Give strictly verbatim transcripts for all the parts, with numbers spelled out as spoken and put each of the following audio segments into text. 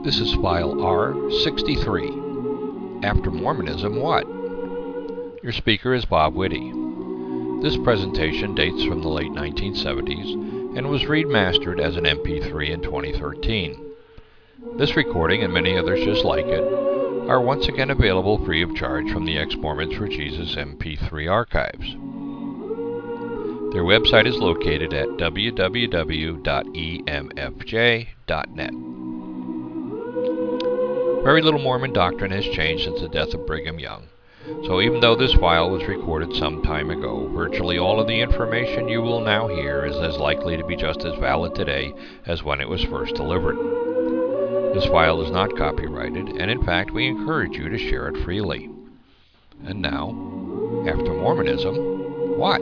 This is file R sixty-three. After Mormonism, what? Your speaker is Bob Witte. This presentation dates from the late nineteen seventies and was remastered as an M P three in twenty thirteen. This recording and many others just like it are once again available free of charge from the Ex-Mormons for Jesus M P three archives. Their website is located at w w w dot e m f j dot net. Very little Mormon doctrine has changed since the death of Brigham Young, so even though this file was recorded some time ago, virtually all of the information you will now hear is as likely to be just as valid today as when it was first delivered. This file is not copyrighted, and in fact we encourage you to share it freely. And now, after Mormonism, what?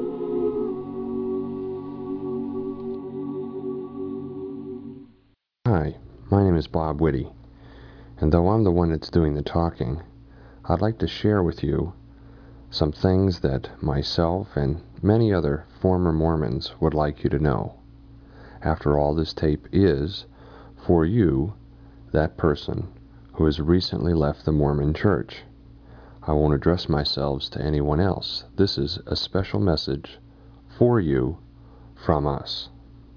Hi, my name is Bob Witte, and though I'm the one that's doing the talking, I'd like to share with you some things that myself and many other former Mormons would like you to know. After all, this tape is for you, that person who has recently left the Mormon Church. I won't address myself to anyone else. This is a special message for you from us.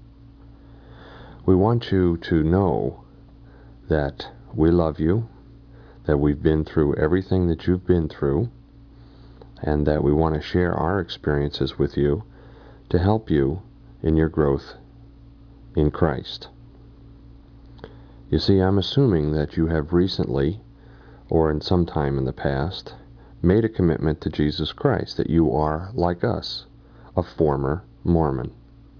We want you to know that we love you, that we've been through everything that you've been through, and that we want to share our experiences with you to help you in your growth in Christ. You see, I'm assuming that you have recently, or in some time in the past, made a commitment to Jesus Christ, that you are, like us, a former Mormon.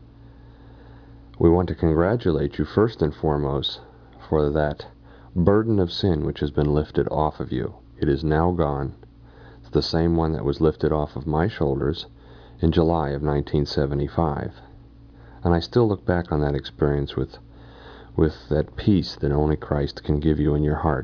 We want to congratulate you first and foremost for that burden of sin which has been lifted off of you. It is now gone. It's the same one that was lifted off of my shoulders in July of nineteen seventy-five. And I still look back on that experience with, with that peace that only Christ can give you in your heart.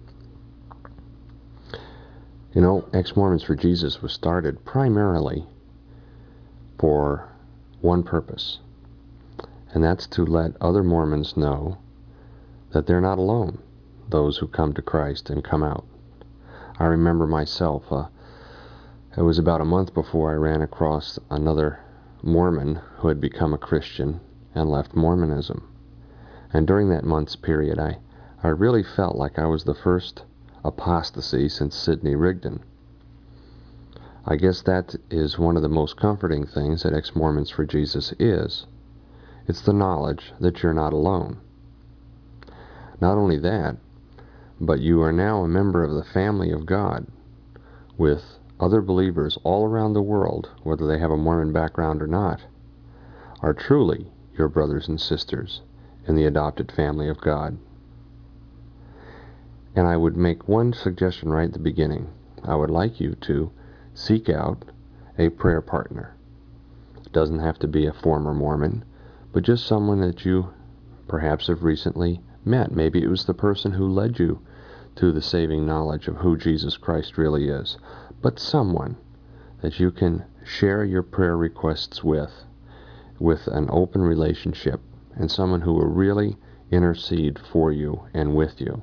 You know, Ex-Mormons for Jesus was started primarily for one purpose, and that's to let other Mormons know that they're not alone, those who come to Christ and come out. I remember myself, uh, it was about a month before I ran across another Mormon who had become a Christian and left Mormonism. And during that month's period, I, I really felt like I was the first apostasy since Sidney Rigdon. I guess that is one of the most comforting things that Ex-Mormons for Jesus is. It's the knowledge that you're not alone. Not only that, but you are now a member of the family of God with other believers all around the world, whether they have a Mormon background or not, are truly your brothers and sisters in the adopted family of God. And I would make one suggestion right at the beginning. I would like you to seek out a prayer partner. It doesn't have to be a former Mormon, but just someone that you perhaps have recently met. Maybe it was the person who led you to the saving knowledge of who Jesus Christ really is. But someone that you can share your prayer requests with, with an open relationship, and someone who will really intercede for you and with you.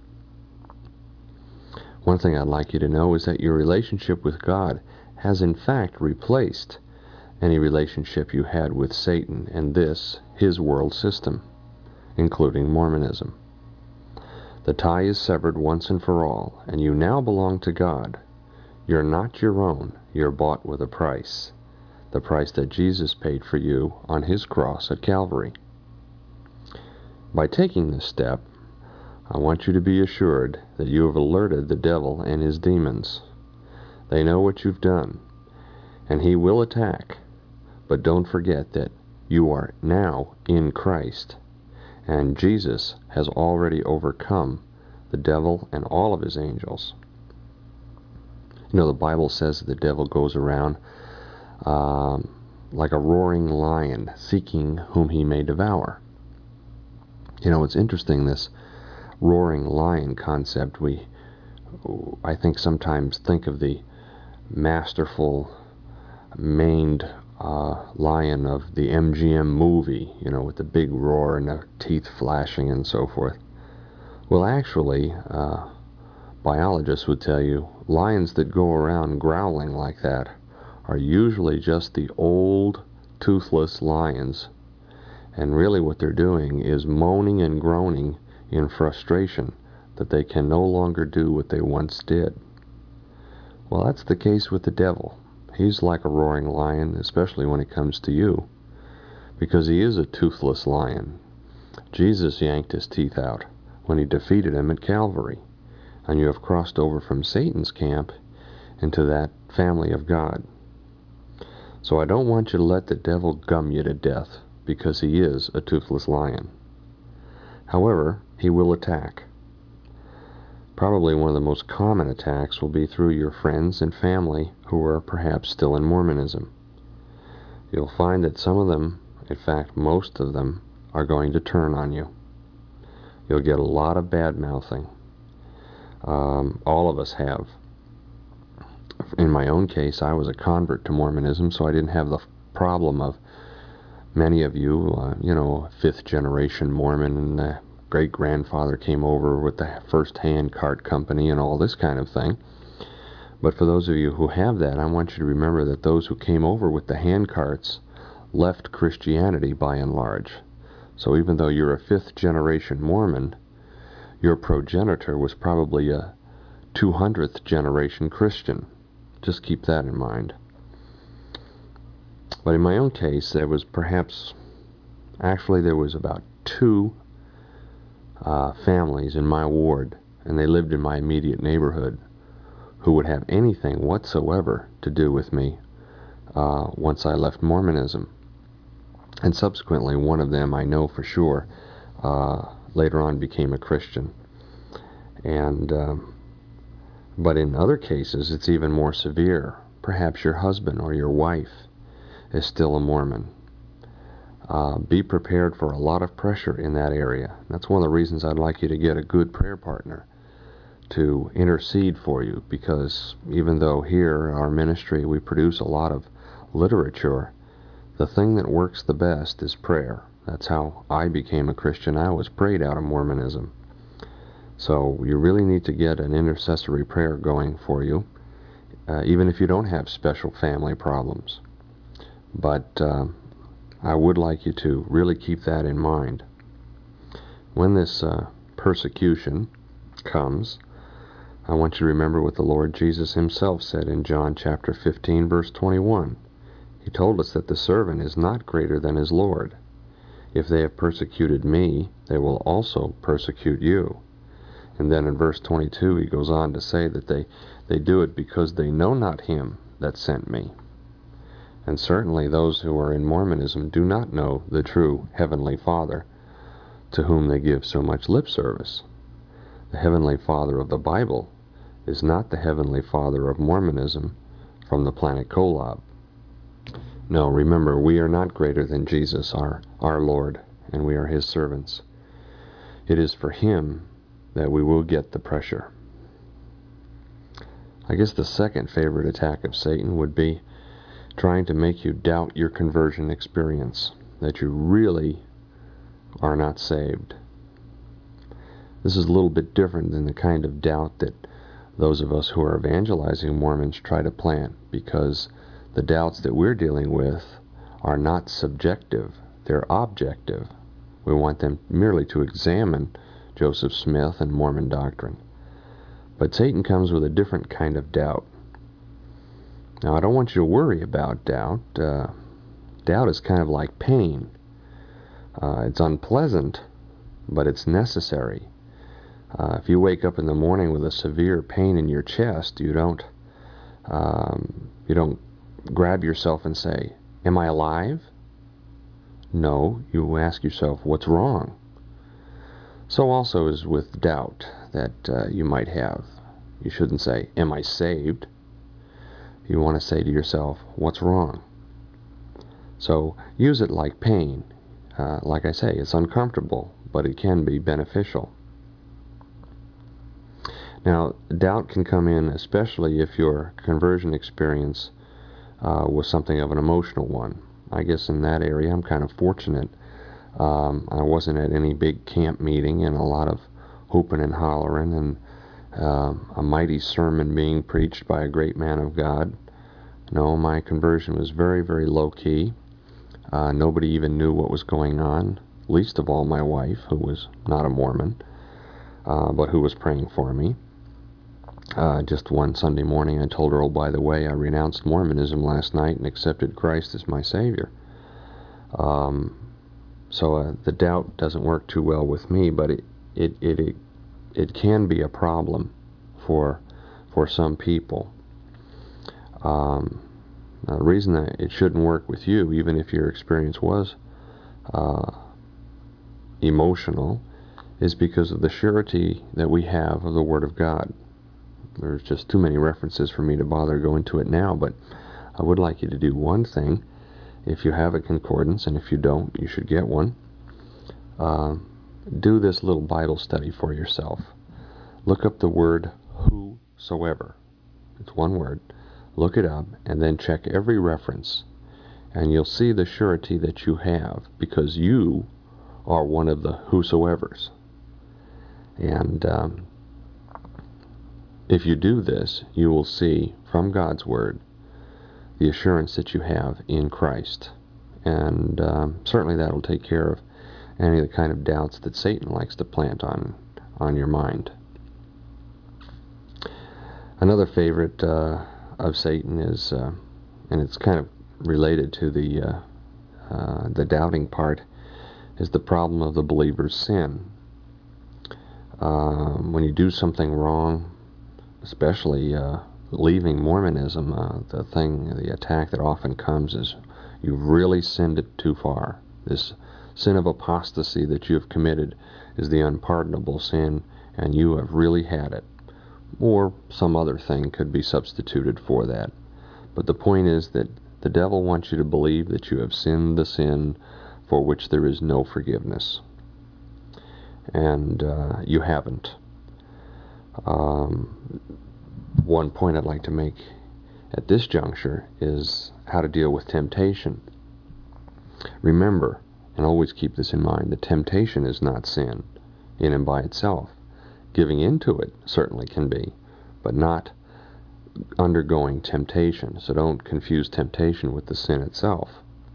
One thing I'd like you to know is that your relationship with God has in fact replaced any relationship you had with Satan and this, his world system, including Mormonism. The tie is severed once and for all, and you now belong to God. You're not your own. You're bought with a price, the price that Jesus paid for you on his cross at Calvary. By taking this step, I want you to be assured that you have alerted the devil and his demons. They know what you've done, and he will attack, but don't forget that you are now in Christ, and Jesus has already overcome the devil and all of his angels. You know, the Bible says that the devil goes around um, like a roaring lion, seeking whom he may devour. You know, it's interesting, this roaring lion concept. We, I think, sometimes think of the masterful maned uh, lion of the M G M movie, you know, with the big roar and the teeth flashing and so forth. Well, actually, uh, biologists would tell you lions that go around growling like that are usually just the old, toothless lions. And really what they're doing is moaning and groaning in frustration that they can no longer do what they once did. Well, that's the case with the devil. He's like a roaring lion, especially when it comes to you, because he is a toothless lion. Jesus yanked his teeth out when he defeated him at Calvary, and you have crossed over from Satan's camp into that family of God. So I don't want you to let the devil gum you to death, because he is a toothless lion. However, he will attack. Probably one of the most common attacks will be through your friends and family who are perhaps still in Mormonism. You'll find that some of them, in fact most of them, are going to turn on you. You'll get a lot of bad-mouthing. Um, all of us have. In my own case, I was a convert to Mormonism, so I didn't have the problem of many of you, uh, you know, fifth-generation Mormon, and the great-grandfather came over with the first-hand cart company and all this kind of thing. But for those of you who have that, I want you to remember that those who came over with the hand carts left Christianity by and large. So even though you're a fifth-generation Mormon, your progenitor was probably a two hundredth generation Christian. Just keep that in mind. But in my own case, there was perhaps, actually there was about two uh, families in my ward, and they lived in my immediate neighborhood, who would have anything whatsoever to do with me uh, once I left Mormonism. And subsequently, one of them, I know for sure, uh, later on became a Christian. And um, but in other cases, it's even more severe. Perhaps your husband or your wife is still a Mormon. Uh, be prepared for a lot of pressure in that area. That's one of the reasons I'd like you to get a good prayer partner to intercede for you, because even though here, our ministry, we produce a lot of literature, the thing that works the best is prayer. That's how I became a Christian. I was prayed out of Mormonism. So you really need to get an intercessory prayer going for you, uh, even if you don't have special family problems. But uh, I would like you to really keep that in mind. When this uh, persecution comes, I want you to remember what the Lord Jesus himself said in John chapter fifteen, verse twenty-one. He told us that the servant is not greater than his Lord. If they have persecuted me, they will also persecute you. And then in verse twenty-two, he goes on to say that they, they do it because they know not him that sent me. And certainly those who are in Mormonism do not know the true Heavenly Father, to whom they give so much lip service. The Heavenly Father of the Bible is not the Heavenly Father of Mormonism from the planet Kolob. No, remember, we are not greater than Jesus, our, our Lord, and we are his servants. It is for him that we will get the pressure. I guess the second favorite attack of Satan would be trying to make you doubt your conversion experience, that you really are not saved. This is a little bit different than the kind of doubt that those of us who are evangelizing Mormons try to plant, because the doubts that we're dealing with are not subjective, they're objective. We want them merely to examine Joseph Smith and Mormon doctrine. But Satan comes with a different kind of doubt. Now, I don't want you to worry about doubt. Uh, doubt is kind of like pain. Uh, it's unpleasant, but it's necessary. Uh, if you wake up in the morning with a severe pain in your chest, you don't, um, you don't grab yourself and say, "Am I alive?" No, you ask yourself, "What's wrong?" So also is with doubt that uh, you might have. You shouldn't say, "Am I saved?" You want to say to yourself, "What's wrong?" So use it like pain. Uh, like I say, it's uncomfortable, but it can be beneficial. Now, doubt can come in especially if your conversion experience uh, was something of an emotional one. I guess in that area I'm kind of fortunate. Um, I wasn't at any big camp meeting, and a lot of hooping and hollering and uh, a mighty sermon being preached by a great man of God. No, my conversion was very, very low-key. Uh, nobody even knew what was going on, least of all my wife, who was not a Mormon, uh, but who was praying for me. Uh, just one Sunday morning I told her, oh, by the way, I renounced Mormonism last night and accepted Christ as my Savior. Um, so uh, the doubt doesn't work too well with me, but it, it, it, it, it can be a problem for, for some people. Um, now the reason that it shouldn't work with you, even if your experience was uh, emotional, is because of the surety that we have of the Word of God. There's just too many references for me to bother go into it now, but I would like you to do one thing. If you have a concordance, and if you don't, you should get one. Uh, do this little Bible study for yourself. Look up the word whosoever. It's one word. Look it up, and then check every reference, and you'll see the surety that you have, because you are one of the whosoevers. And um, if you do this, you will see from God's Word the assurance that you have in Christ. And um, certainly that will take care of any of the kind of doubts that Satan likes to plant on, on your mind. Another favorite uh, of Satan is, uh, and it's kind of related to the, uh, uh, the doubting part, is the problem of the believer's sin. Um, when you do something wrong, especially uh, leaving Mormonism, uh, the thing, the attack that often comes is you've really sinned it too far. This sin of apostasy that you have committed is the unpardonable sin, and you have really had it. Or some other thing could be substituted for that. But the point is that the devil wants you to believe that you have sinned the sin for which there is no forgiveness. And uh, you haven't. Um, one point I'd like to make at this juncture is how to deal with temptation. Remember, and always keep this in mind, that temptation is not sin in and by itself. Giving into it certainly can be, but not undergoing temptation. So don't confuse temptation with the sin itself.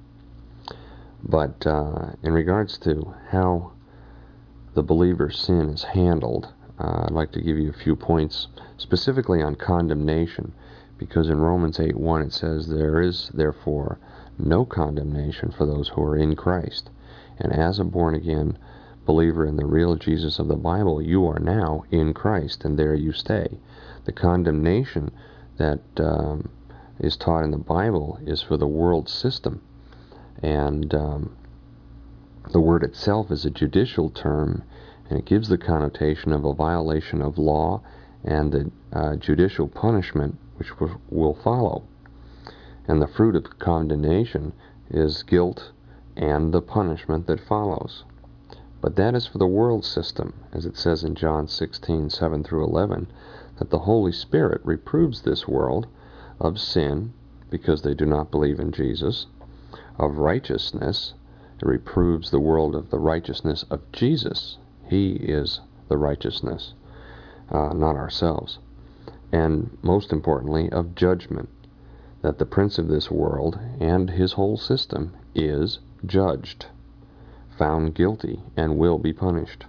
But uh, in regards to how the believer's sin is handled, uh, I'd like to give you a few points specifically on condemnation, because in Romans eight one it says, there is therefore no condemnation for those who are in Christ. And as a born-again believer in the real Jesus of the Bible, you are now in Christ, and there you stay. The condemnation that um, is taught in the Bible is for the world system, and um, the word itself is a judicial term, and it gives the connotation of a violation of law and the uh, judicial punishment which will follow. And the fruit of condemnation is guilt and the punishment that follows. But that is for the world system, as it says in John sixteen seven through eleven, that the Holy Spirit reproves this world of sin, because they do not believe in Jesus, of righteousness. It reproves the world of the righteousness of Jesus. He is the righteousness, uh, not ourselves. And most importantly, of judgment, that the prince of this world and his whole system is judged, found guilty, and will be punished.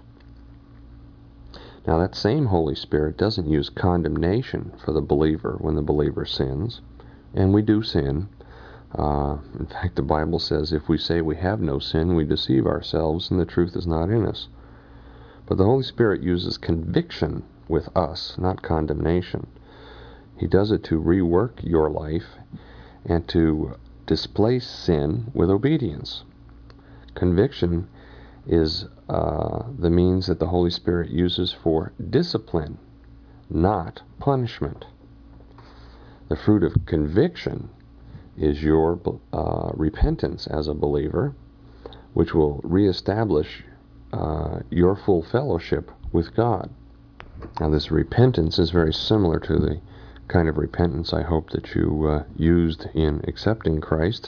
Now that same Holy Spirit doesn't use condemnation for the believer when the believer sins, and we do sin. Uh, in fact, the Bible says if we say we have no sin, we deceive ourselves and the truth is not in us. But the Holy Spirit uses conviction with us, not condemnation. He does it to rework your life and to displace sin with obedience. Conviction is uh, the means that the Holy Spirit uses for discipline, not punishment. The fruit of conviction is your uh, repentance as a believer, which will reestablish uh, your full fellowship with God. Now, this repentance is very similar to the kind of repentance I hope that you uh, used in accepting Christ.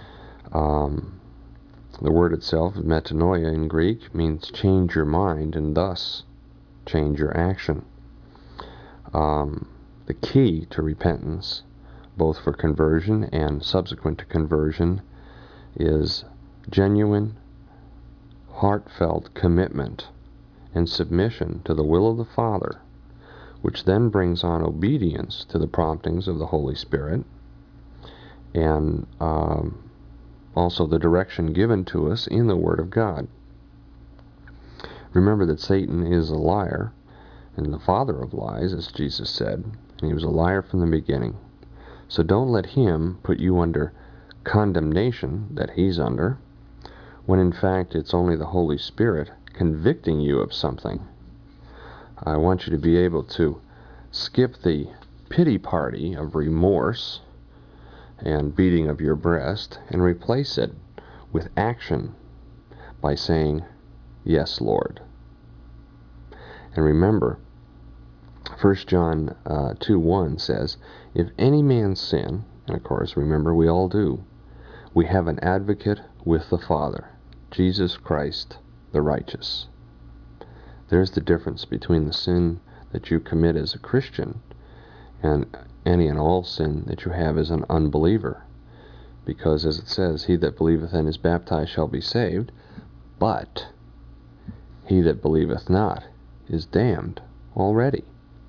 Um, the word itself, metanoia in Greek, means change your mind, and thus change your action. Um, the key to repentance, both for conversion and subsequent to conversion, is genuine, heartfelt commitment and submission to the will of the Father, which then brings on obedience to the promptings of the Holy Spirit, and um, also the direction given to us in the Word of God. Remember that Satan is a liar and the father of lies, as Jesus said, and he was a liar from the beginning. So don't let him put you under condemnation that he's under, when in fact it's only the Holy Spirit convicting you of something. I want you to be able to skip the pity party of remorse and beating of your breast and replace it with action by saying, "Yes, Lord." And remember, First John uh, two one says, "If any man sin," and of course, remember, we all do, "we have an advocate with the Father, Jesus Christ the righteous." There's the difference between the sin that you commit as a Christian and any and all sin that you have as an unbeliever. Because, as it says, "He that believeth and is baptized shall be saved, but he that believeth not is damned already."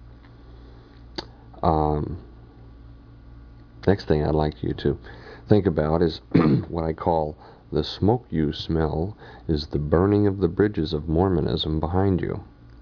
Um, next thing I'd like you to think about is what I call the smoke you smell is the burning of the bridges of Mormonism behind you.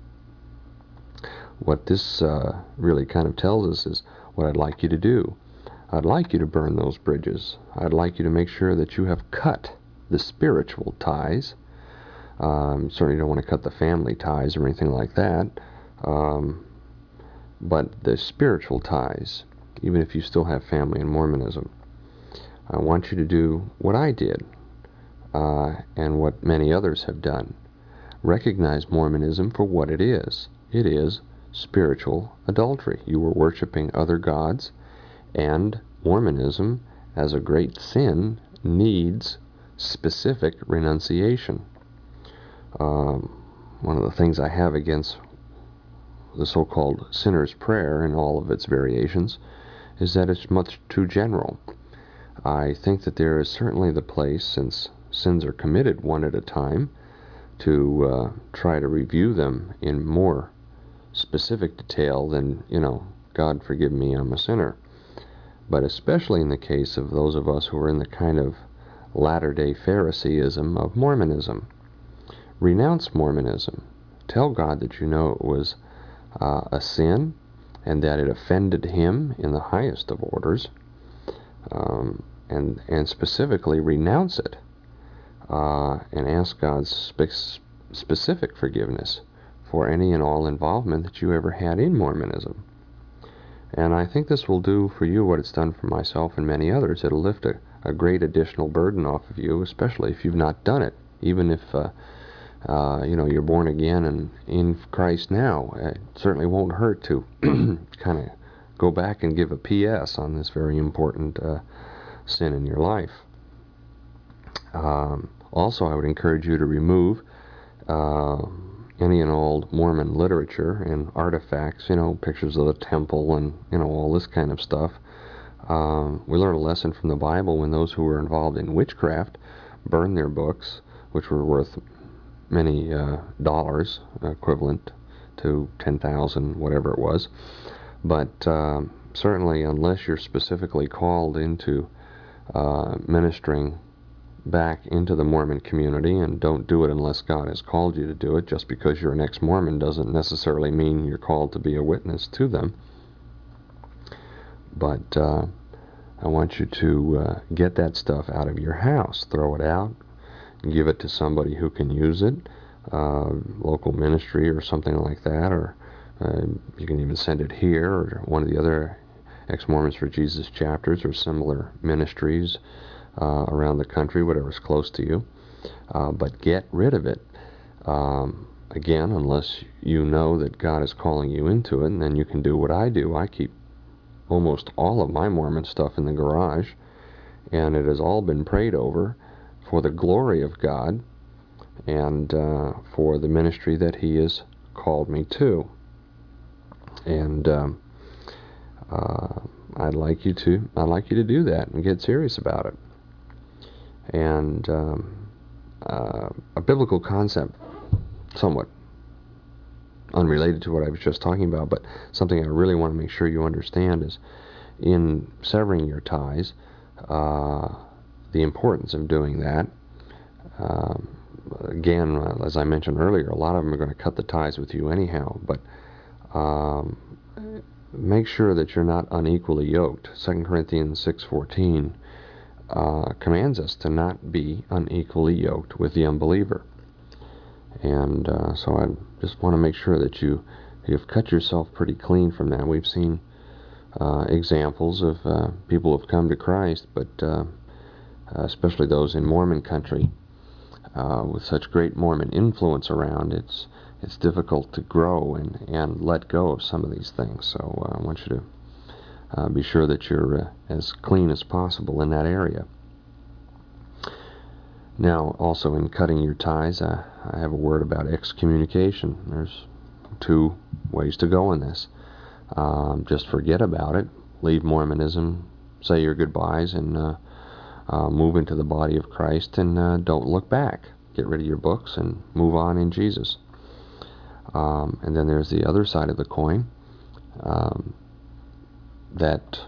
What this uh, really kind of tells us is what I'd like you to do. I'd like you to burn those bridges. I'd like you to make sure that you have cut the spiritual ties. Um, certainly don't want to cut the family ties or anything like that. Um, but the spiritual ties, even if you still have family in Mormonism. I want you to do what I did, uh, and what many others have done. Recognize Mormonism for what it is. It is spiritual adultery. You were worshiping other gods, and Mormonism, as a great sin, needs specific renunciation. Um, one of the things I have against the so-called sinner's prayer in all of its variations is that it's much too general. I think that there is certainly the place, since sins are committed one at a time, to uh, try to review them in more specific detail than, you know, "God forgive me, I'm a sinner." But especially in the case of those of us who are in the kind of latter-day Phariseeism of Mormonism. Renounce Mormonism. Tell God that you know it was uh, a sin and that it offended Him in the highest of orders, um, and, and specifically renounce it uh, and ask God's spe- specific forgiveness for any and all involvement that you ever had in Mormonism. And I think this will do for you what it's done for myself and many others. It'll lift a, a great additional burden off of you, especially if you've not done it. Even if uh, uh, you know, you're born again and in Christ now, it certainly won't hurt to kind of go back and give a P S on this very important uh, sin in your life. Um, also, I would encourage you to remove uh, any and all Mormon literature and artifacts, you know, pictures of the temple and, you know, all this kind of stuff. Um, we learn a lesson from the Bible when those who were involved in witchcraft burned their books, which were worth many uh, dollars, equivalent to ten thousand, whatever it was. But uh, certainly, unless you're specifically called into uh, ministering back into the Mormon community, and don't do it unless God has called you to do it. Just because you're an ex-Mormon doesn't necessarily mean you're called to be a witness to them. But uh, I want you to uh, get that stuff out of your house. Throw it out. Give it to somebody who can use it, uh, local ministry or something like that, or uh, you can even send it here or one of the other Ex-Mormons for Jesus chapters or similar ministries uh, around the country, whatever's close to you. Uh, but get rid of it. Um, again, unless you know that God is calling you into it, and then you can do what I do. I keep almost all of my Mormon stuff in the garage, and it has all been prayed over for the glory of God and uh, for the ministry that He has called me to. And um, uh, I'd like you to I'd like you to do that and get serious about it. And um, uh, a biblical concept, somewhat unrelated to what I was just talking about, but something I really want to make sure you understand, is in severing your ties, uh, the importance of doing that. Um, again, as I mentioned earlier, a lot of them are going to cut the ties with you anyhow, but um, make sure that you're not unequally yoked. Second Corinthians six fourteen uh, commands us to not be unequally yoked with the unbeliever. And uh, so I just want to make sure that you, you've cut yourself pretty clean from that. We've seen uh, examples of uh, people who have come to Christ, but uh, especially those in Mormon country, uh, with such great Mormon influence around, it's it's difficult to grow and, and let go of some of these things. So uh, I want you to uh, be sure that you're uh, as clean as possible in that area. Now, also in cutting your ties, uh, I have a word about excommunication. There's two ways to go in this. Um, just forget about it, leave Mormonism, say your goodbyes, and uh, uh, move into the body of Christ, and uh, don't look back. Get rid of your books and move on in Jesus. Um, and then there's the other side of the coin, um, that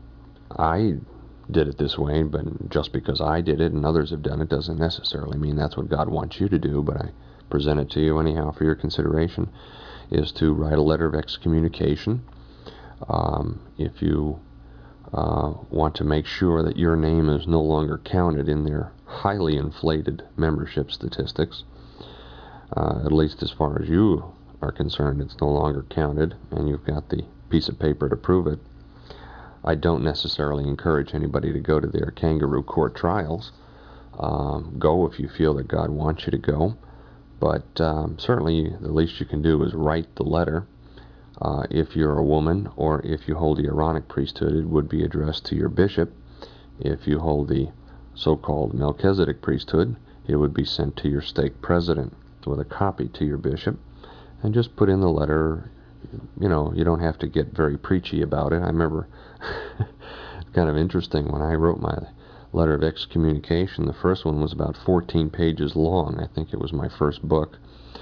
I did it this way, but just because I did it and others have done it doesn't necessarily mean that's what God wants you to do, but I present it to you anyhow for your consideration, is to write a letter of excommunication. Um, if you uh, want to make sure that your name is no longer counted in their highly inflated membership statistics, uh, at least as far as you are concerned, it's no longer counted, and you've got the piece of paper to prove it. I don't necessarily encourage anybody to go to their kangaroo court trials. Um, go if you feel that God wants you to go, but um, certainly the least you can do is write the letter. Uh, if you're a woman, or if you hold the Aaronic priesthood, it would be addressed to your bishop. If you hold the so-called Melchizedek priesthood, it would be sent to your stake president with a copy to your bishop, and just put in the letter. You know, you don't have to get very preachy about it. I remember kind of interesting when I wrote my letter of excommunication. The first one was about fourteen pages long. I think it was my first book.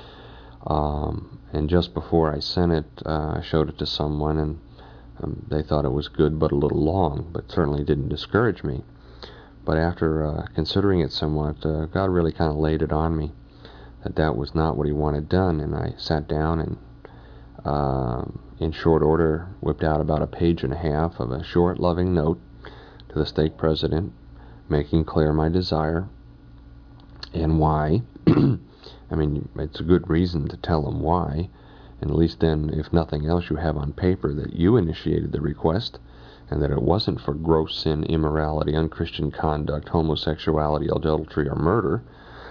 Um, and just before I sent it, uh, I showed it to someone, and um, they thought it was good but a little long, but certainly didn't discourage me. But after uh, considering it somewhat, uh, God really kind of laid it on me that that was not what He wanted done, and I sat down and Uh, in short order, whipped out about a page and a half of a short, loving note to the stake president, making clear my desire and why. I mean, it's a good reason to tell them why, and at least then, if nothing else, you have on paper that you initiated the request, and that it wasn't for gross sin, immorality, unchristian conduct, homosexuality, adultery, or murder,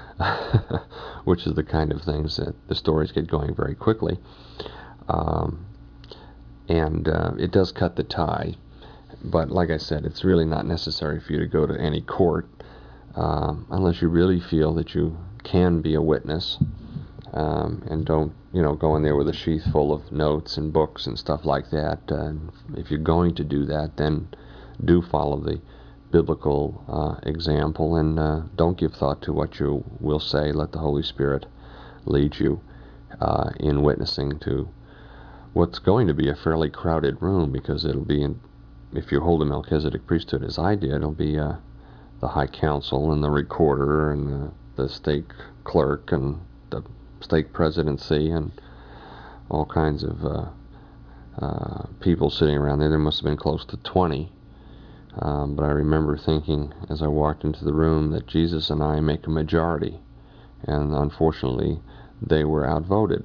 which is the kind of things that the stories get going very quickly. Um, and uh, it does cut the tie, but like I said, it's really not necessary for you to go to any court um, unless you really feel that you can be a witness, um, and don't, you know, go in there with a sheath full of notes and books and stuff like that. Uh, if you're going to do that, then do follow the biblical uh, example, and uh, don't give thought to what you will say. Let the Holy Spirit lead you uh, in witnessing to what's going to be a fairly crowded room, because it'll be, in, if you hold a Melchizedek priesthood as I did, it'll be uh, the High Council and the Recorder and the, the stake clerk and the stake presidency and all kinds of uh, uh, people sitting around there. There must have been close to twenty. Um, but I remember thinking as I walked into the room that Jesus and I make a majority, and unfortunately they were outvoted.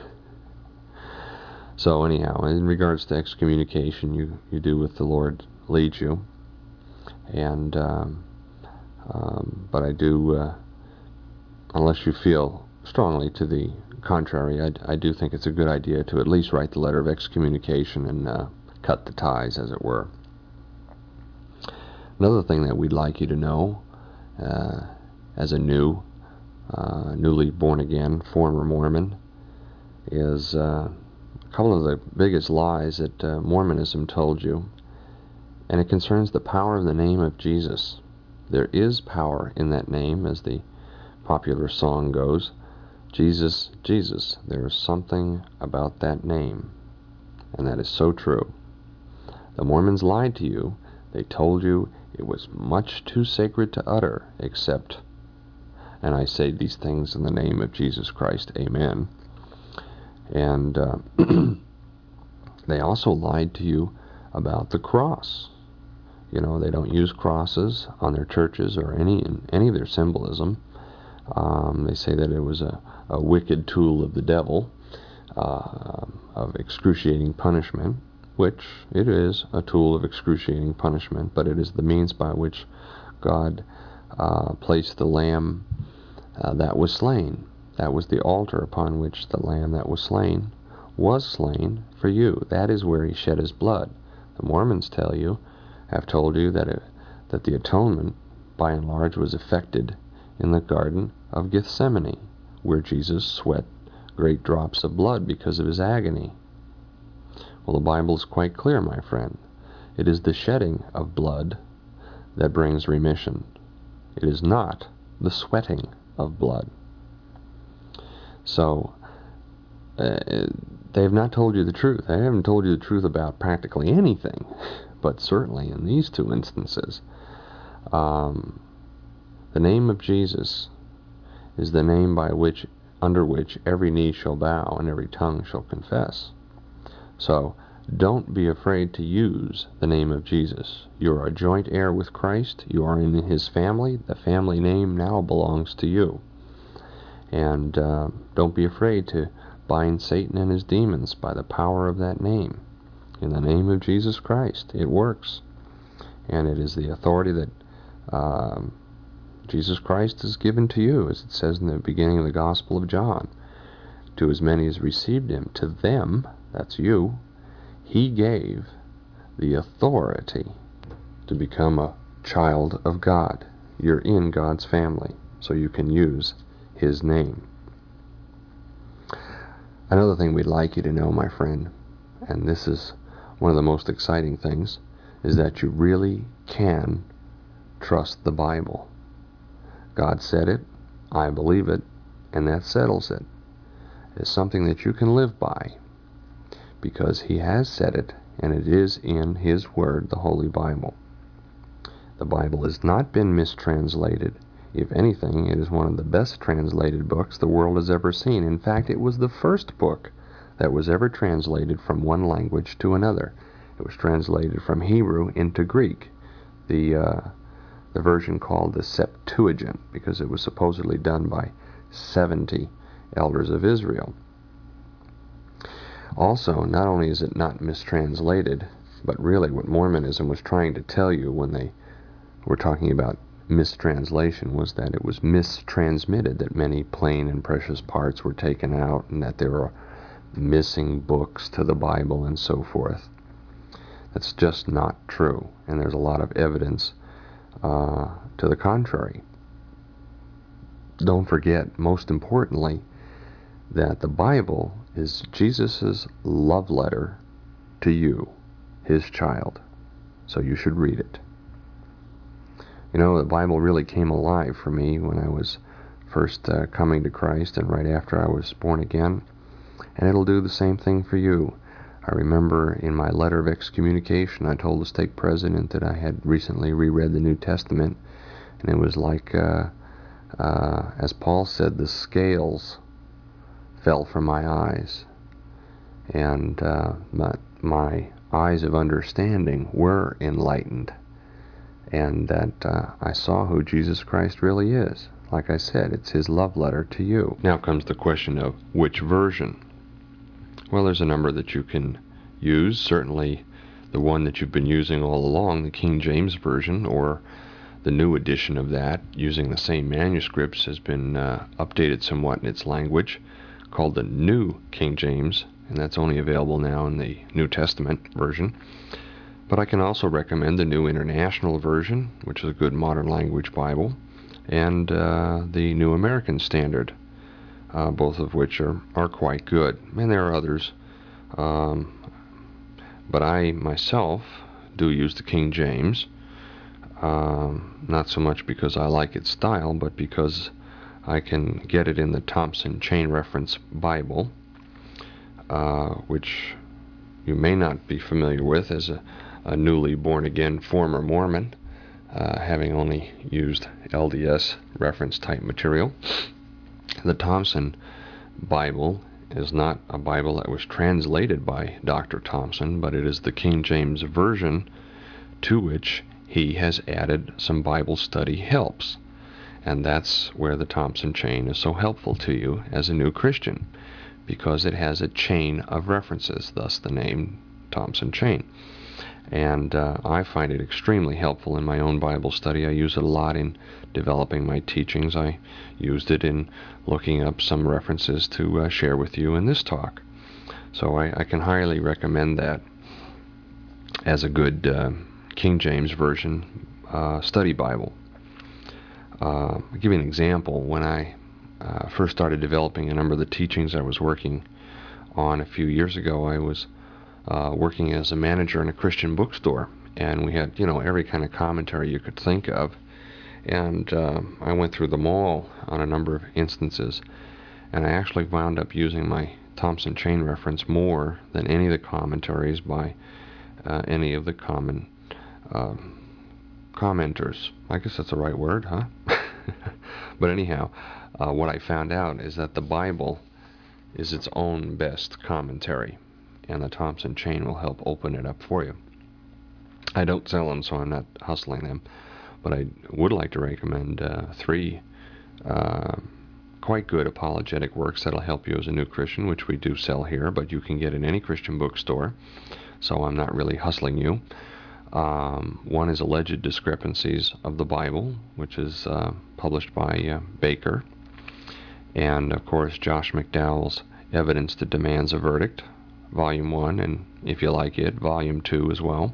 So anyhow, in regards to excommunication, you, you do what the Lord leads you. And um, um, but I do, uh, unless you feel strongly to the contrary, I, I do think it's a good idea to at least write the letter of excommunication and uh, cut the ties, as it were. Another thing that we'd like you to know, uh, as a new, uh, newly born again former Mormon, is uh, a couple of the biggest lies that uh, Mormonism told you, and it concerns the power of the name of Jesus. There is power in that name, as the popular song goes. Jesus, Jesus. There is something about that name, and that is so true. The Mormons lied to you. They told you it was much too sacred to utter, except, and I say these things in the name of Jesus Christ, amen. And uh, they also lied to you about the cross. You know, they don't use crosses on their churches or any any of their symbolism. Um, they say that it was a, a wicked tool of the devil, uh, of excruciating punishment, which it is a tool of excruciating punishment, but it is the means by which God uh, placed the lamb uh, that was slain. That was the altar upon which the lamb that was slain was slain for you. That is where he shed his blood. The Mormons tell you, have told you that it, that the atonement, by and large, was effected in the Garden of Gethsemane, where Jesus sweat great drops of blood because of his agony. Well, the Bible is quite clear, my friend. It is the shedding of blood that brings remission. It is not the sweating of blood. So, uh, they have not told you the truth. They haven't told you the truth about practically anything, but certainly in these two instances. Um, the name of Jesus is the name by which, under which every knee shall bow and every tongue shall confess. So, don't be afraid to use the name of Jesus. You are a joint heir with Christ. You are in his family. The family name now belongs to you. And uh, don't be afraid to bind Satan and his demons by the power of that name. In the name of Jesus Christ, it works. And it is the authority that uh, Jesus Christ has given to you, as it says in the beginning of the Gospel of John. To as many as received him, to them, that's you, he gave the authority to become a child of God. You're in God's family, so you can use his name. Another thing we'd like you to know, my friend, and this is one of the most exciting things, is that you really can trust the Bible. God said it, I believe it, and that settles it. It's something that you can live by, because he has said it, and it is in his word, the Holy Bible. The Bible has not been mistranslated. If anything, it is one of the best translated books the world has ever seen. In fact, it was the first book that was ever translated from one language to another. It was translated from Hebrew into Greek, the uh, the version called the Septuagint, because it was supposedly done by seventy elders of Israel. Also, not only is it not mistranslated, but really what Mormonism was trying to tell you when they were talking about mistranslation was that it was mistransmitted, that many plain and precious parts were taken out, and that there are missing books to the Bible and so forth. That's just not true, and there's a lot of evidence uh, to the contrary. Don't forget, most importantly, that the Bible is Jesus' love letter to you, his child. So you should read it. You know, the Bible really came alive for me when I was first uh, coming to Christ and right after I was born again. And it'll do the same thing for you. I remember in my letter of excommunication, I told the stake president that I had recently reread the New Testament, and it was like, uh, uh, as Paul said, the scales fell from my eyes, and uh, my, my eyes of understanding were enlightened, and that uh, I saw who Jesus Christ really is. Like I said, it's his love letter to you. Now comes the question of which version. Well, there's a number that you can use. Certainly the one that you've been using all along, the King James Version, or the new edition of that, using the same manuscripts, has been uh, updated somewhat in its language, called the New King James, and that's only available now in the New Testament version. But I can also recommend the New International Version, which is a good modern language Bible, and uh, the New American Standard uh, both of which are, are quite good. And there are others, um, but I myself do use the King James, um, not so much because I like its style, but because I can get it in the Thompson Chain Reference Bible, uh, which you may not be familiar with as a, a newly born-again former Mormon, uh, having only used L D S reference type material. The Thompson Bible is not a Bible that was translated by Doctor Thompson, but it is the King James Version to which he has added some Bible study helps. And that's where the Thompson chain is so helpful to you as a new Christian, because it has a chain of references, thus the name Thompson chain. And uh, I find it extremely helpful in my own Bible study. I use it a lot in developing my teachings. I used it in looking up some references to uh, share with you in this talk. So I, I can highly recommend that as a good uh, King James Version uh, study Bible. Uh, I'll give you an example. When I uh, first started developing a number of the teachings I was working on a few years ago, I was uh, working as a manager in a Christian bookstore, and we had, you know, every kind of commentary you could think of, and uh, I went through them all on a number of instances, and I actually wound up using my Thompson chain reference more than any of the commentaries by uh, any of the common uh, commenters. I guess that's the right word, huh? But anyhow, uh, what I found out is that the Bible is its own best commentary, and the Thompson chain will help open it up for you. I don't sell them, so I'm not hustling them, but I would like to recommend uh, three uh, quite good apologetic works that'll help you as a new Christian, which we do sell here, but you can get in any Christian bookstore, so I'm not really hustling you. Um, one is Alleged Discrepancies of the Bible, which is uh, published by uh, Baker, and of course Josh McDowell's Evidence That Demands a Verdict, Volume one, and if you like it, Volume two as well.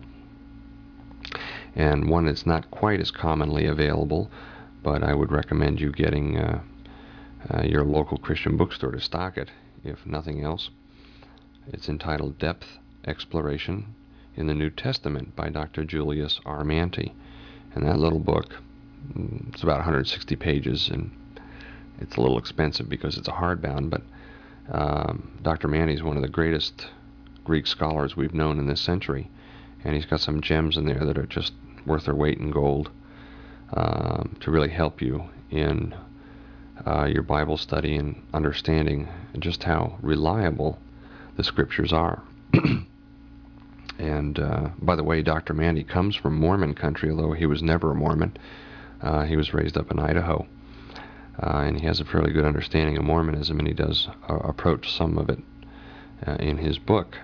And one that's not quite as commonly available, but I would recommend you getting uh, uh, your local Christian bookstore to stock it, if nothing else. It's entitled Depth Exploration in the New Testament by Doctor Julius R. Manti. And that little book, it's about one hundred sixty pages, and it's a little expensive because it's a hardbound, but um, Doctor Manti is one of the greatest Greek scholars we've known in this century, and he's got some gems in there that are just worth their weight in gold um, to really help you in uh, your Bible study and understanding just how reliable the Scriptures are. And uh, by the way, Doctor Manti comes from Mormon country, although he was never a Mormon. Uh, he was raised up in Idaho, uh, and he has a fairly good understanding of Mormonism, and he does uh, approach some of it uh, in his book.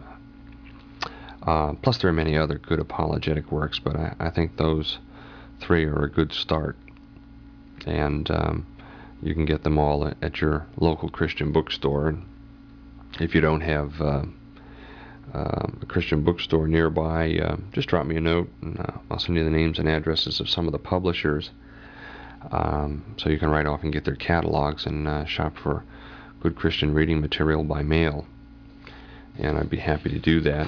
Uh, plus, there are many other good apologetic works, but I, I think those three are a good start, and um, you can get them all at, at your local Christian bookstore. And if you don't have uh, Uh, a Christian bookstore nearby, uh, just drop me a note, and uh, I'll send you the names and addresses of some of the publishers, um, so you can write off and get their catalogs and uh, shop for good Christian reading material by mail, and I'd be happy to do that.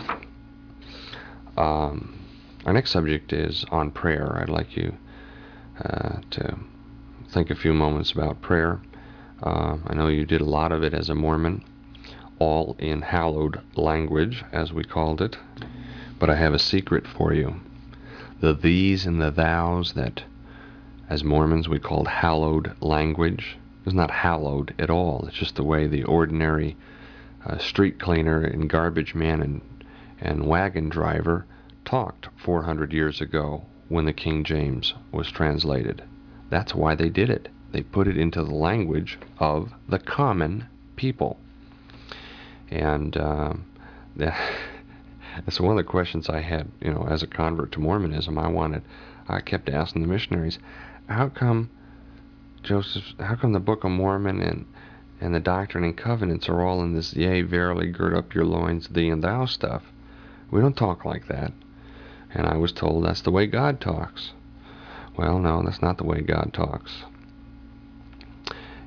Um, our next subject is on prayer. I'd like you uh, to think a few moments about prayer. Uh, I know you did a lot of it as a Mormon, all in hallowed language, as we called it. But I have a secret for you. The these and the thous that, as Mormons, we called hallowed language, is not hallowed at all. It's just the way the ordinary uh, street cleaner and garbage man and, and wagon driver talked four hundred years ago when the King James was translated. That's why they did it. They put it into the language of the common people. And um, that, that's one of the questions I had, you know, as a convert to Mormonism. I wanted, I kept asking the missionaries, how come Joseph, how come the Book of Mormon and and the Doctrine and Covenants are all in this, yea, verily, gird up your loins, thee and thou stuff? We don't talk like that. And I was told that's the way God talks. Well, no, that's not the way God talks.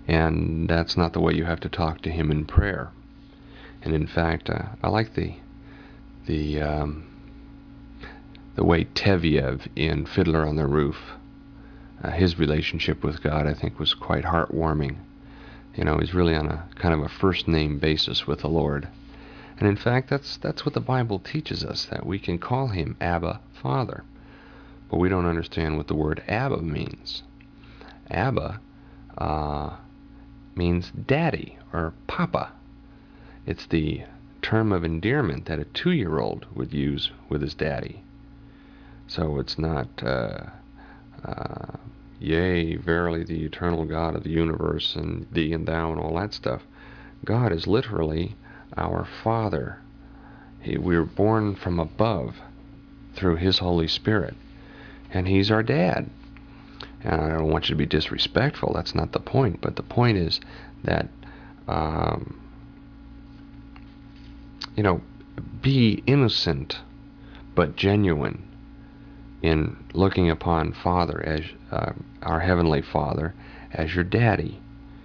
And that's not the way you have to talk to him in prayer. And in fact, uh, I like the the um, the way Tevyev in Fiddler on the Roof, uh, his relationship with God, I think, was quite heartwarming. You know, he's really on a kind of a first-name basis with the Lord. And in fact, that's that's what the Bible teaches us, that we can call him Abba, Father. But we don't understand what the word Abba means. Abba uh, means daddy or papa. It's the term of endearment that a two-year-old would use with his daddy. So it's not, uh, uh, yea, verily the eternal God of the universe, and thee and thou and all that stuff. God is literally our Father. He, we were born from above through his Holy Spirit, and he's our dad. And I don't want you to be disrespectful, that's not the point, but the point is that um, you know, be innocent but genuine in looking upon Father as uh, our Heavenly Father as your daddy.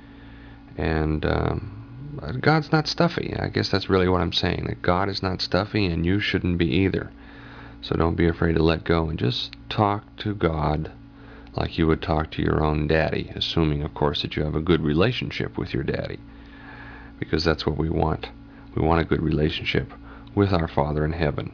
And um, God's not stuffy. I guess that's really what I'm saying, that God is not stuffy and you shouldn't be either. So don't be afraid to let go and just talk to God like you would talk to your own daddy, assuming, of course, that you have a good relationship with your daddy, because that's what we want. We want a good relationship with our Father in heaven.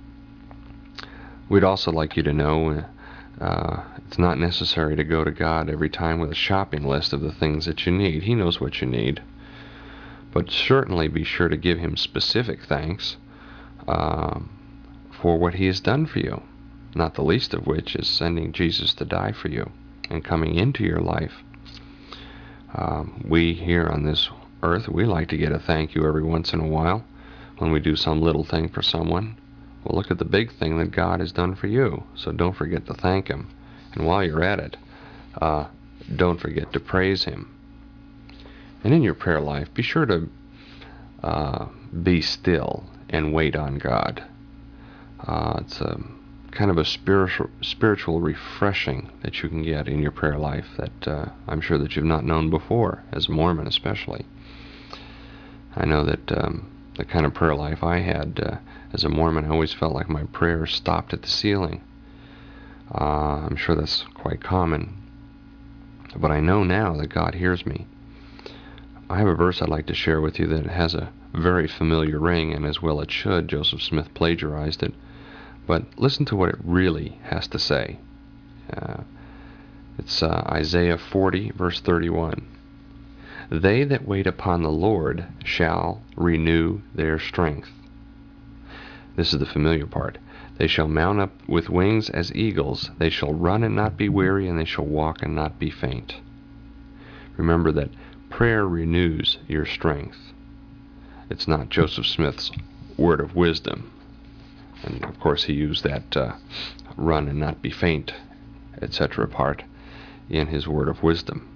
We'd also like you to know uh, it's not necessary to go to God every time with a shopping list of the things that you need. He knows what you need. But certainly be sure to give him specific thanks uh, for what he has done for you, not the least of which is sending Jesus to die for you and coming into your life. Um, we here on this earth, we like to get a thank you every once in a while when we do some little thing for someone. Well, look at the big thing that God has done for you, so don't forget to thank him. And while you're at it, uh, don't forget to praise him. And in your prayer life, be sure to uh, be still and wait on God. Uh, it's a kind of a spiritual spiritual refreshing that you can get in your prayer life that uh, I'm sure that you've not known before, as a Mormon especially. I know that um, the kind of prayer life I had uh, as a Mormon, I always felt like my prayers stopped at the ceiling. Uh, I'm sure that's quite common. But I know now that God hears me. I have a verse I'd like to share with you that has a very familiar ring, and as well it should. Joseph Smith plagiarized it. But listen to what it really has to say. Uh, it's uh, Isaiah forty, verse thirty-one. They that wait upon the Lord shall renew their strength. This is the familiar part. They shall mount up with wings as eagles. They shall run and not be weary, and they shall walk and not be faint. Remember that prayer renews your strength. It's not Joseph Smith's word of wisdom. And of course he used that uh, run and not be faint, et cetera part in his word of wisdom.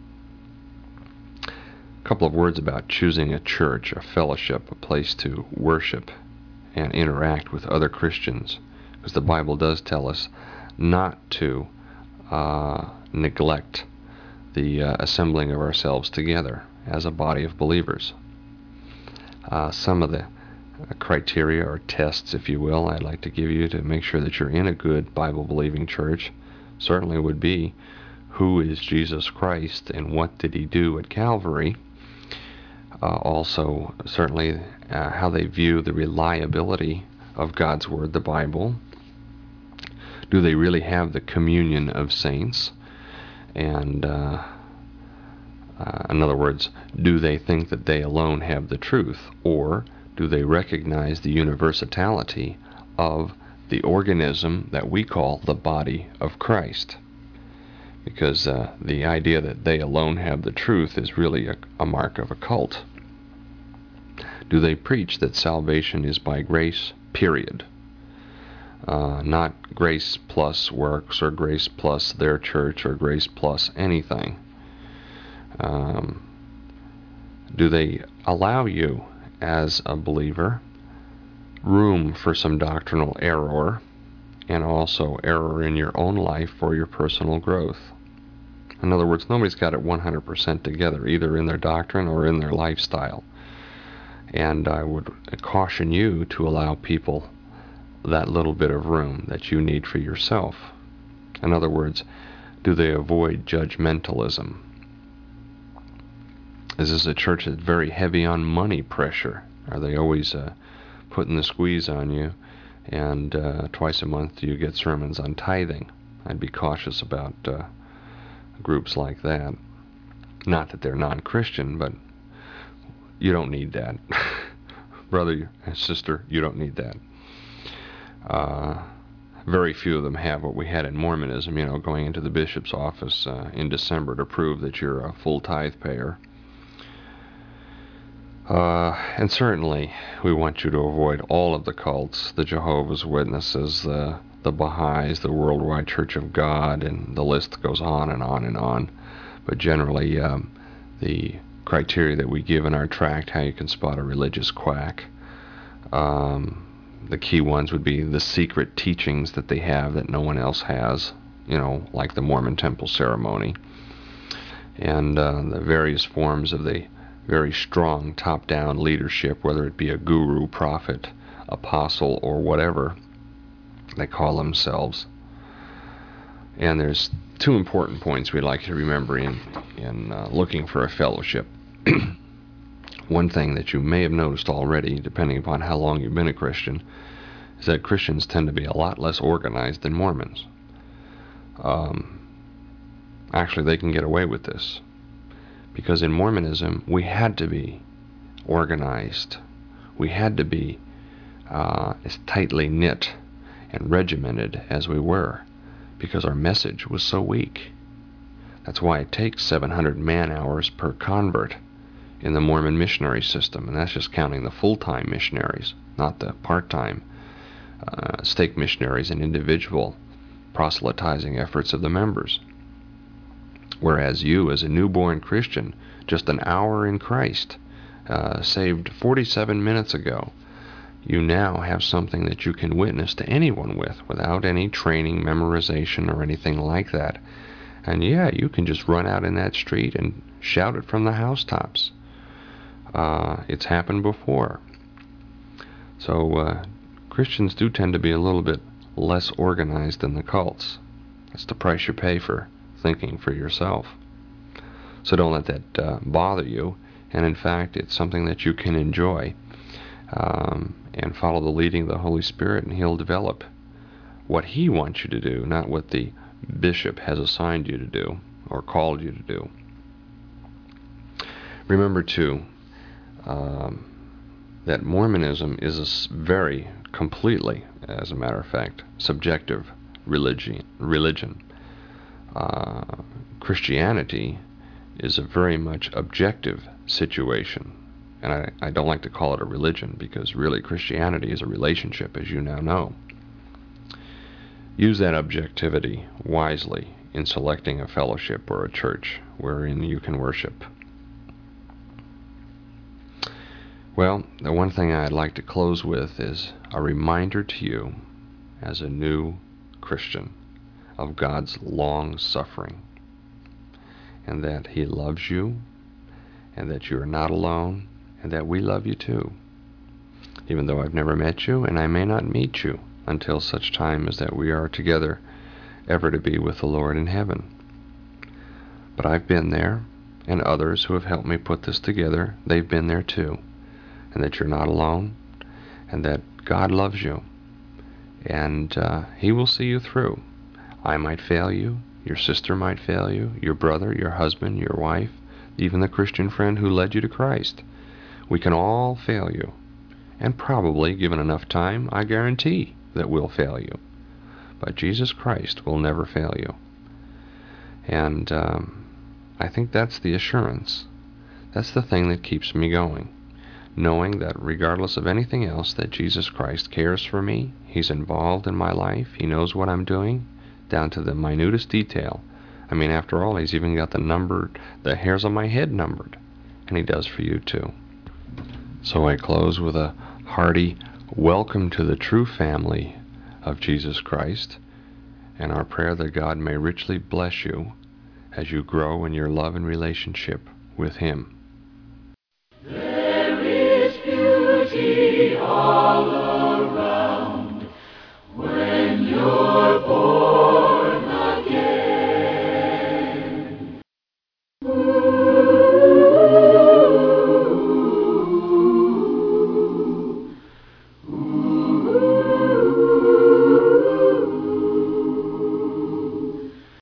A couple of words about choosing a church, a fellowship, a place to worship and interact with other Christians, because the Bible does tell us not to uh, neglect the uh, assembling of ourselves together as a body of believers. Uh, some of the criteria or tests, if you will, I'd like to give you to make sure that you're in a good Bible-believing church certainly would be, who is Jesus Christ and what did he do at Calvary? Uh, also, certainly, uh, how they view the reliability of God's Word, the Bible. Do they really have the communion of saints? And, uh, uh, in other words, do they think that they alone have the truth? Or do they recognize the universality of the organism that we call the body of Christ? Because uh, the idea that they alone have the truth is really a, a mark of a cult. Do they preach that salvation is by grace, period? Uh, not grace plus works, or grace plus their church, or grace plus anything. Um, do they allow you, as a believer, room for some doctrinal error, and also error in your own life for your personal growth? In other words, nobody's got it one hundred percent together, either in their doctrine or in their lifestyle. And I would caution you to allow people that little bit of room that you need for yourself. In other words, do they avoid judgmentalism? Is this a church that's very heavy on money pressure? Are they always uh, putting the squeeze on you? And uh, twice a month you get sermons on tithing. I'd be cautious about uh, groups like that. Not that they're non-Christian, but you don't need that. Brother and sister, you don't need that. Uh, very few of them have what we had in Mormonism, you know, going into the bishop's office uh, in December to prove that you're a full tithe payer. Uh, and certainly, we want you to avoid all of the cults, the Jehovah's Witnesses, the, the Baha'is, the Worldwide Church of God, and the list goes on and on and on. But generally, um, the criteria that we give in our tract, how you can spot a religious quack, um, the key ones would be the secret teachings that they have that no one else has, you know, like the Mormon temple ceremony, and uh, the various forms of the very strong top-down leadership, whether it be a guru, prophet, apostle, or whatever they call themselves. And there's two important points we'd like you to remember in, in uh, looking for a fellowship. One thing that you may have noticed already, depending upon how long you've been a Christian, is that Christians tend to be a lot less organized than Mormons. Um, actually, they can get away with this. Because in Mormonism, we had to be organized. We had to be uh, as tightly knit and regimented as we were, because our message was so weak. That's why it takes seven hundred man-hours per convert in the Mormon missionary system, and that's just counting the full-time missionaries, not the part-time uh, stake missionaries and individual proselytizing efforts of the members. Whereas you, as a newborn Christian, just an hour in Christ, uh, saved forty-seven minutes ago, you now have something that you can witness to anyone with without any training, memorization, or anything like that. And yeah, you can just run out in that street and shout it from the housetops. Uh, it's happened before. So uh, Christians do tend to be a little bit less organized than the cults. That's the price you pay for thinking for yourself. So don't let that uh, bother you. And in fact, it's something that you can enjoy. Um, and follow the leading of the Holy Spirit, and He'll develop what He wants you to do, not what the bishop has assigned you to do or called you to do. Remember, too, um, that Mormonism is a very completely, as a matter of fact, subjective religion. religion. Uh, Christianity is a very much objective situation. And I, I don't like to call it a religion, because really Christianity is a relationship, as you now know. Use that objectivity wisely in selecting a fellowship or a church wherein you can worship. Well, the one thing I'd like to close with is a reminder to you, as a new Christian, of God's long suffering, and that He loves you, and that you are not alone, and that we love you too, even though I've never met you, and I may not meet you until such time as that we are together ever to be with the Lord in heaven. But I've been there, and others who have helped me put this together, they've been there too, and that you're not alone, and that God loves you, and uh, He will see you through. I might fail you, your sister might fail you, your brother, your husband, your wife, even the Christian friend who led you to Christ. We can all fail you, and probably, given enough time, I guarantee that we'll fail you. But Jesus Christ will never fail you. And um, I think that's the assurance. That's the thing that keeps me going, knowing that regardless of anything else, that Jesus Christ cares for me. He's involved in my life. He knows what I'm doing, down to the minutest detail. I mean, after all, He's even got the numbered, the hairs on my head numbered, and He does for you too. So I close with a hearty welcome to the true family of Jesus Christ, and our prayer that God may richly bless you as you grow in your love and relationship with Him.